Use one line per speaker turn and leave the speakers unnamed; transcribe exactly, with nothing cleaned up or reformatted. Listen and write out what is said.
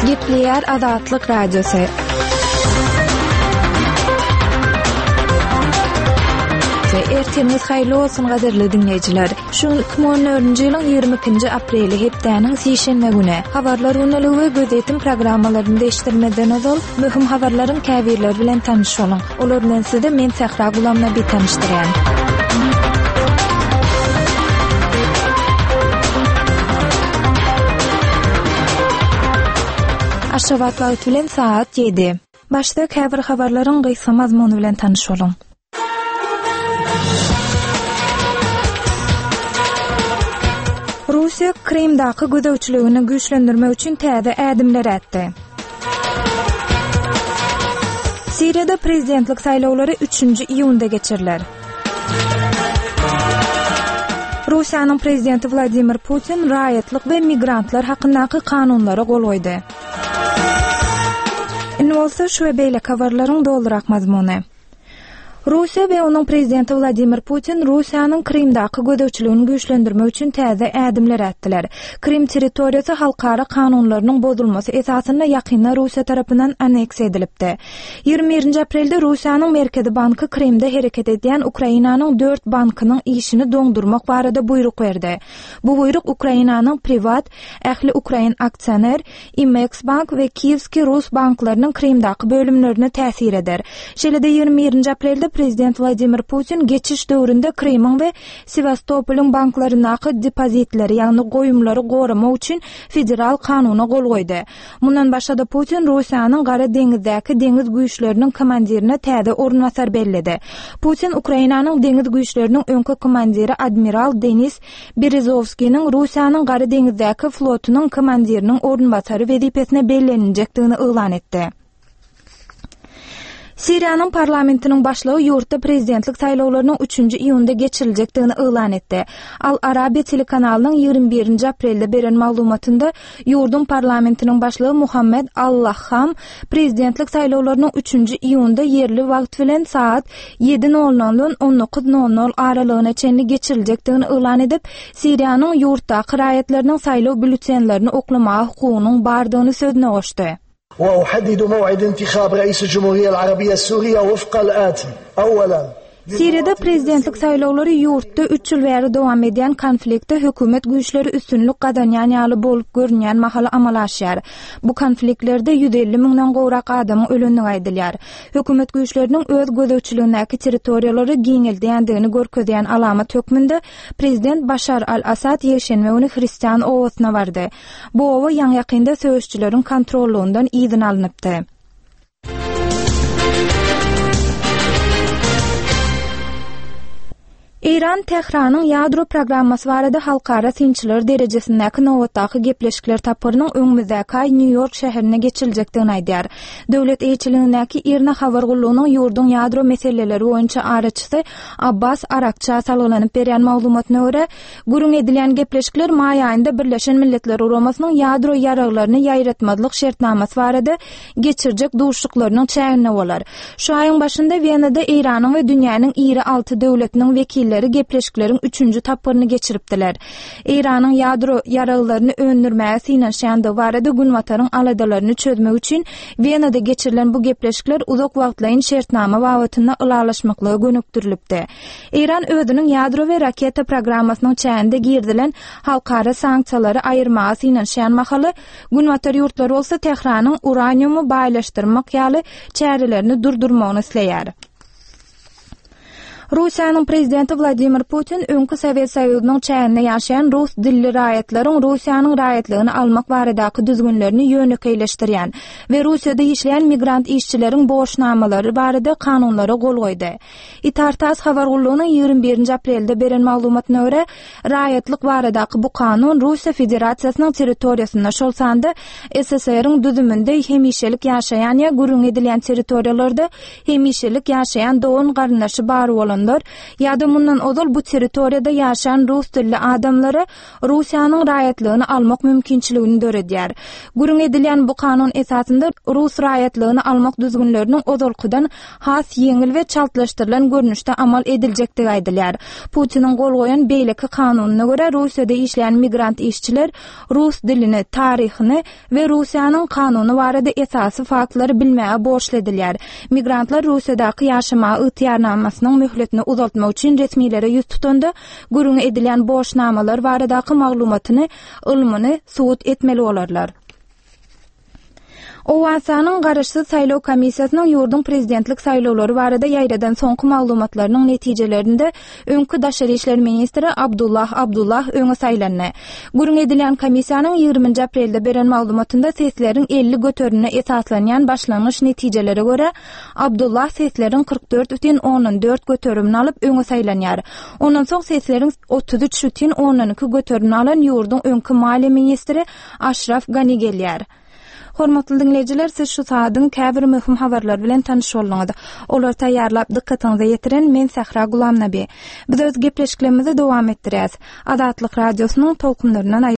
Gepleyer Azatlyk Radiosu. Ertemiz hayırlı olsun gaderli dinleyiciler. Şu iki bin on dördünjü ýylyň ýygrimi ikinji apreli hepdäniň sişenme güne. Habarlar unalygy we gözetim programmalaryny eşitdirmeden ozal möhüm habarlaryň käbirleri bilen tanışyalım. Olar bilen sizde men Sahra Gulamna bir tanışdyrýan. Aşgabat wagt bilen saat ýedi. Başda käbir habarlaryň gysga mazmuny bilen tanışyalım. Russiya Krimdaky gödäwçiligini güýçlendirmek üçin täze ädimler etdi. Siriýada prezidentlik saýlawlary üçünji iýunda geçiriler. Russiýanyň prezidenti Vladimir Putin raýatlyk we migrantlar hakyndaky kanunlara gol goýdy. Indi bolsa şu we beýle habarlaryň doldurak mazmuny. Russiya we onuň prezidenti Vladimir Putin Russiýanyň Krimdaky gödäwçiligini güýçlendirmek üçin täze ädimler etdiler. Krim territoriýasy halkara kanunlarynyň bozulmasy esasynda ýakynda Russiýa tarapyndan anneks edilipdi. ýygrimi birinji aprelde Russiýanyň Merkezi banky Krimde hereket edýän Ukrainanyň dört bankynyň işini doňdurmak barada buyruk berdi. Bu buyruk Ukrainanyň privat, ähli Ukrain aksioner, Imex Bank we Kievski Rus banklarynyň Krimdaky bölümlerine täsir eder. Şeýle-de ýygrimi birinji aprelde Prezident Vladimir Putin geçiş döwründe Krymyň we Sevastopolyň banklarynaky depozitleri, ýagny goýumlary goramak üçin federal kanuny gol goýdy. Mundan başga Putin Russiýanyň Gara deňizdäki deňiz güýçleriniň komandirine täze ornwasar belledi. Putin Ukrainanyň deňiz güýçleriniň öňki komandiri admiral Denis Berezovskiň Russiýanyň Gara deňizdäki flotunyň komandiriniň ornwasary wezipesine bellenjekdigini elan etdi. Siriýanyň parlamentiniň başlygy ýurtda prezidentlik saýlawlarynyň üçünji iýunda geçiriljekdigini elan etdi. Al Arabiya telekanalynyň ýygrimi birinji aprelde beren maglumatynda ýurdun parlamentiniň başlygy Muhammed Allahham prezidentlik saýlawlarynyň üçünji iýunda yerli wagt bilen saat ýedi nol nol on dokuz nol nol aralygyna çenli geçiriljekdigini elan edip, Siriýanyň ýurtdaky raýatlarynyň saýlaw bültenlerini oklamagy hukugynyň bardygyny sözüne goşdy.
وأحدد موعد انتخاب رئيس الجمهورية العربية السورية وفق الآتي. أولاً
Siriýada prezidentlik saýlawlary ýurtda üç ýyl bäri dowam edýän konfliktde hökümet güýçleri üstünlük gadanýan ýaly bolup görünýän mahala amal aşýar. Bu konfliktlerde yüz elli miňden gowrak adamyň ölenini aýdylýar. Hökümet güýçleriniň öz gödäwçiligindäki territoriýalary giňildiýändigini görkezýän alamat hökmünde prezident Başar al-Asad ýeşenme ony Hristiýan owasyna bardy. Bu owa ýaň ýakynda söýüşçileriň kontrollundan izin alınıpdy. İran Tehranyň ýadro programmasy barada halkara tinçiler derejesindäki nowatdaky gepleşikler taparynyň öňümizde New York şäherine geçiriljekdigini aýdýar. Döwlet eýçiligindäki Irna habar gullugynyň ýurdun ýadro meseleleri boýunça araçysy Abbas Arakça salgylanyp berýän maglumatyna görä, gurun edilýän gepleşikler may aýynda Birleşen Milletler Uramasnyň ýadro ýaraklaryny ýaýratmadlyk şertnamasy barada geçirjek duşuklarynyň çägine bolar. Şu aýyň başynda Wienada Iranyň we dünýäniň iri alty döwletiniň wekilleri gepleşiklerin üçünji taparyny geçiripdiler. Iranyň ýadro ýaraklaryny öndürmäge synanşýanda barada günwataryň aladalaryny çözmek üçin Wienada geçirilen bu gepleşikler uzak wagtlaryň şertnama babatyna ulalaşmaklygy gönükdirilipdi. Iran özüniň ýadro we raketa programmasynyň çäginde girdilen halkara sanksiýalary aýyrmaga synanşýan mahaly günwatar ýurtlary bolsa Tehranyň uraniumy baýlaşdyrmak ýaly çärelerini durdurmagyny isleýär. Russiýanyň prezidenti Vladimir Putin öňkü Sowet Soýuzynyň çäginde ýaşaýan rus dilli raýatlaryň Russiýanyň raýatlygyny almak baradaky düzgünlerini ýönekleşdirýän we Russiýada işleýän migrant işçileriň boşnamalary barada kanunlara gol goýdy. Itartas habar gullugynyň ýygrimi birinji aprelde beren maglumatyna görä, raýatlyk baradaky bu kanun Russiýa Federasiýasynyň territoriýasynda şolsanda S S R-iň düzüminde hemişelik ýaşaýan ýa gurun edilýän territoriýalarda hemişelik ýaşaýan dowun garyndaşy bary bolan adamlar ýa-da mundan ozal bu territoriýada ýaşaýan rus dilli adamlary Russiýanyň raýatlygyny almak mümkinçiligini döredýär. Gürün edilýän bu kanun esasında rus raýatlygyny almak düzgünleriniň ozalkydan has ýeňil we çaltlaşdyrylan görnüşde amal ediljekdigi aýdylýar. Putinin gol goýan beýleki kanunyna görä Russiýada işleýän migrant işçiler rus dilini, taryhyny we Russiýanyň kanuny barada esasy faktlary bilmäge borçly edilýär. Migrantlar Russiýadaky ýaşama ýetýärnamasynyň möhletini uzaltmak üçin resmiýlere ýüz tutanda gürün edilýän borçnamalar baradaky maglumatyny, ilmini subut etmeli bolarlar. Owasanyň garaşsyz saýlaw komissiýasynyň ýurdun prezidentlik saýlawlary barada ýaýradan soňky maglumatlarynyň netijelerinde öňkü daşary işler ministri Abdullah Abdullah öňe saýlandy. Gürün edilýän komissiýanyň ýygrymynjy aprelde beren maglumatynda sesleriň elli götörüne esaslanýan başlangyç netijelere görä Abdullah sesleriň kırk dört бүтүn onuň dört götörümini alyp öňe saýlanýar. Ondan soň sesleriň otuz üç бүтүn onuň iki götörümini alan ýurdun öňkü maliýe ministri Ashraf Gani gelýär. Hormatly dinleyijiler, siz şu saýdyň käbir möhüm habarlar bilen tanyş boldyňyz. Olar taýýarlap dikkatiňize ýetiren men Sahra Gulamnaby. Biz öz gepleşiklerimizi dowam etdirýäs. Adatlyk radiosynyň tolkunlaryndan